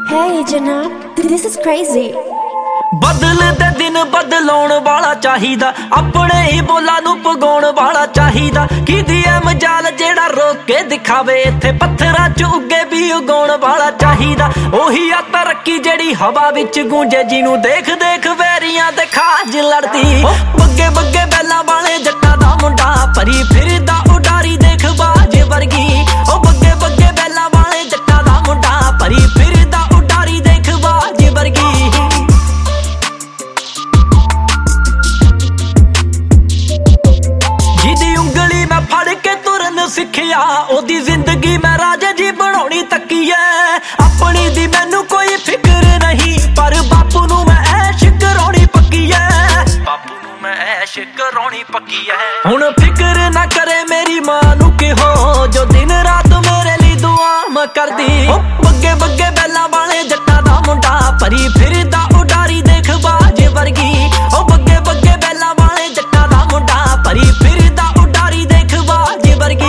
Hey Janab, this is crazy. बदलते दिन बदलाउण वाला चाहिदा, अपने ही बोला नू पगाउण वाला चाहिदा। कीदी ऐ मजाल जेड़ा रोक के दिखावे, इत्थे पत्थरां च उगे भी उगाउण वाला चाहिदा। ओही आ तरक्की जेड़ी हवा विच गूंजे, जिनू देख देख वैरियां दे खाज लड़दी। बग्गे बग्गे बैलां वाले जट्टां दा मुंडा, भरी फिरदा उडारी देख बाज वर्गी। ओ बग्गे बग्गे बैलां वाले जट्टां दा मुंडा, भरी फिरदा उडारी देख बाज वर्गी। सिखिया ओदी जिंदगी मैं राजे जी बनाउणी तकी है। अपनी दी मैनू कोई फिक्र नहीं, पर बापू नू मैं ऐश कराउणी पक्की है। बापू नू मैं ऐश कराउणी पक्की है। हुण फिक्र ना करे मेरी मां नू कि हो, जो दिन रात मेरे लिए दुआ मैं करदी। बग्गे बग्गे बैलां वाले जट्टां दा मुंडा, भरी फिरदा उडारी देख बाज वर्गी। ओ बग्गे बग्गे बैलां वाले जट्टां दा मुंडा, भरी फिरदा उडारी देख बाज वर्गी।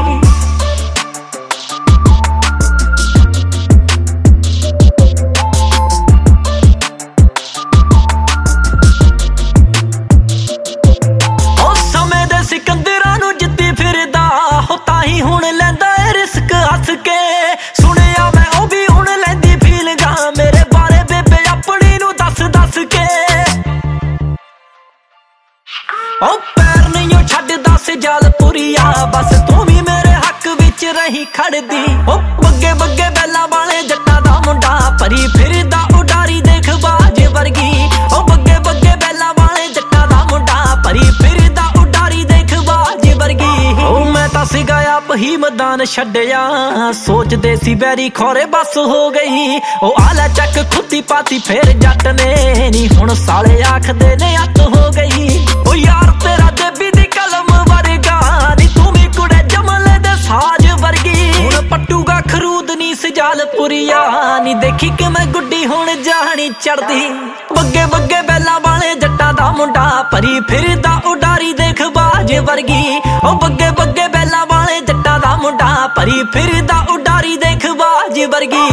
ओ पैर नहीं छड्डदा सिजालपुरिया, बस तू भी मेरे हक विच रही खड़दी। ओ बग्गे बग्गे बैलां वाले जट्टां दा मुंडा, भरी फिरदा उडारी देख बाज वर्गी। ओ बग्गे बग्गे बैलां वाले जट्टां दा मुंडा, भरी फिरदा उडारी देख बाज वर्गी। ओ मैं तां सीगा आप ही मैदान छड्डिया, सोचदे सी बैरी खोरे बस हो गई। ओ आला चक खुदी पाती फिर जट ने नी, हुण साले आखदे ने अत हो गई। ओ यार तेरा देबी दी कलम वर्गा नी, तू भी कुड़े जमले दे साज वर्गी। हुण पट्टूगा खरूद नी सिजालपुरिया नी, देखी कि मैं गुड्डी हुण जानी चढ़दी। बग्गे बग्गे बैलां वाले जट्टां दा मुंडा, भरी फिरदा उडारी देख बाज वर्गी। ओ बग्गे बग्गे बैलां वाले जट्टां दा मुंडा, भरी फिरदा उडारी देख बाज वर्गी।